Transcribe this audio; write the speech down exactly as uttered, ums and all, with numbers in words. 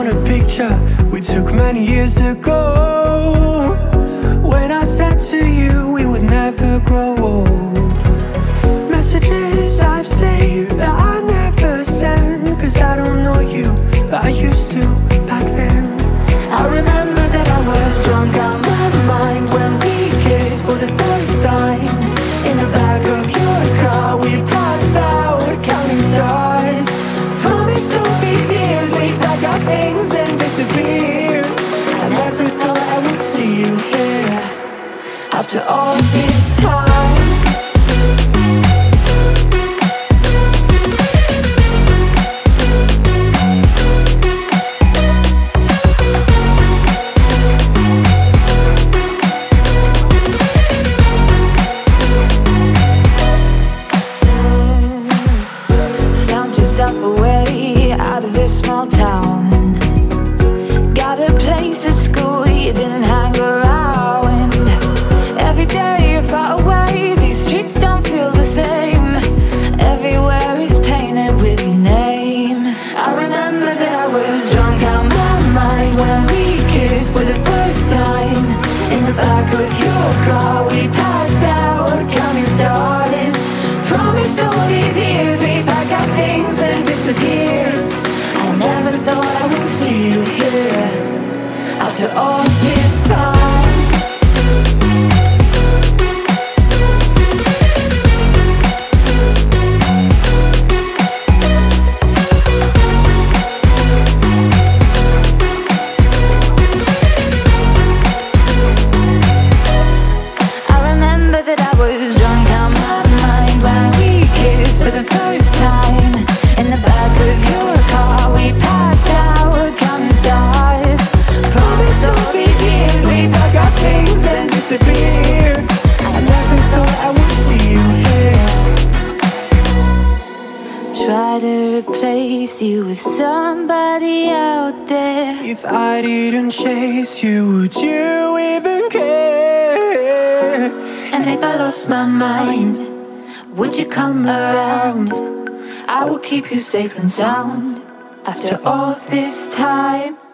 on a picture we took many years ago, when I said to you we would never grow old. Messages I've saved that I never send, cause I don't know you, but I used to back then. I remember that I was drunk out my mind when we kissed for the first time. In the back of your car we passed out counting stars. Promised all these years we'd pack our things and disappear. I never thought I would see you here after all this time. Away out of this small town, got a place at school you didn't hang around. Every day you're far away, these streets don't feel the same. Everywhere is painted with your name. I remember that I was drunk out my mind when we kissed for the first time. In the back of your car we passed out counting stars. Promised all these years we'd pack our things and disappear. I never thought I would see you here after all this time. I remember that I was drunk out my mind when we kissed for the first time. In the back of your car we passed out counting stars. Promised all these years we'd pack our things and disappear. I never thought I would see you here. Try to replace you with somebody out there. If I didn't chase you, would you even care? And if I lost my mind, would you come around? I will keep you safe and sound after all this time.